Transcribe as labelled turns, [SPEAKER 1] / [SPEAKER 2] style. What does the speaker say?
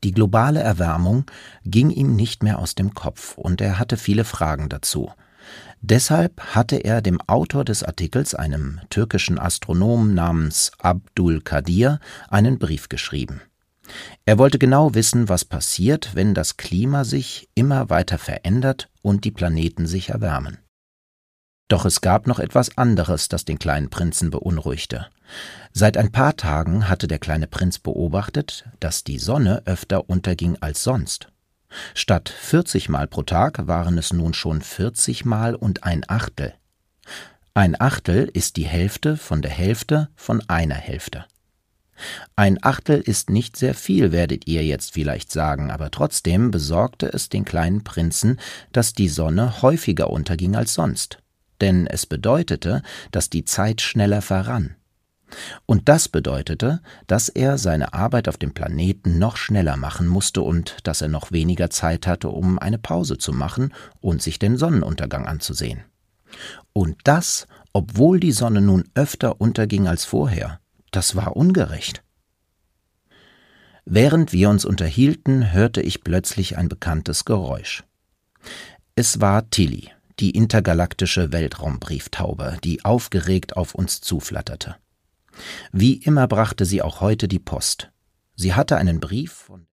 [SPEAKER 1] Die globale Erwärmung ging ihm nicht mehr aus dem Kopf und er hatte viele Fragen dazu. Deshalb hatte er dem Autor des Artikels, einem türkischen Astronomen namens Abdul Kadir, einen Brief geschrieben. Er wollte genau wissen, was passiert, wenn das Klima sich immer weiter verändert und die Planeten sich erwärmen. Doch es gab noch etwas anderes, das den kleinen Prinzen beunruhigte. Seit ein paar Tagen hatte der kleine Prinz beobachtet, dass die Sonne öfter unterging als sonst. Statt 40 Mal pro Tag waren es nun schon 40 Mal und ein Achtel. Ein Achtel ist die Hälfte von der Hälfte von einer Hälfte. Ein Achtel ist nicht sehr viel, werdet ihr jetzt vielleicht sagen, aber trotzdem besorgte es den kleinen Prinzen, dass die Sonne häufiger unterging als sonst. Denn es bedeutete, dass die Zeit schneller verrann. Und das bedeutete, dass er seine Arbeit auf dem Planeten noch schneller machen musste und dass er noch weniger Zeit hatte, um eine Pause zu machen und sich den Sonnenuntergang anzusehen. Und das, obwohl die Sonne nun öfter unterging als vorher. Das war ungerecht. Während wir uns unterhielten, hörte ich plötzlich ein bekanntes Geräusch. Es war Tilly, die intergalaktische Weltraumbrieftaube, die aufgeregt auf uns zuflatterte. Wie immer brachte sie auch heute die Post. Sie hatte einen Brief von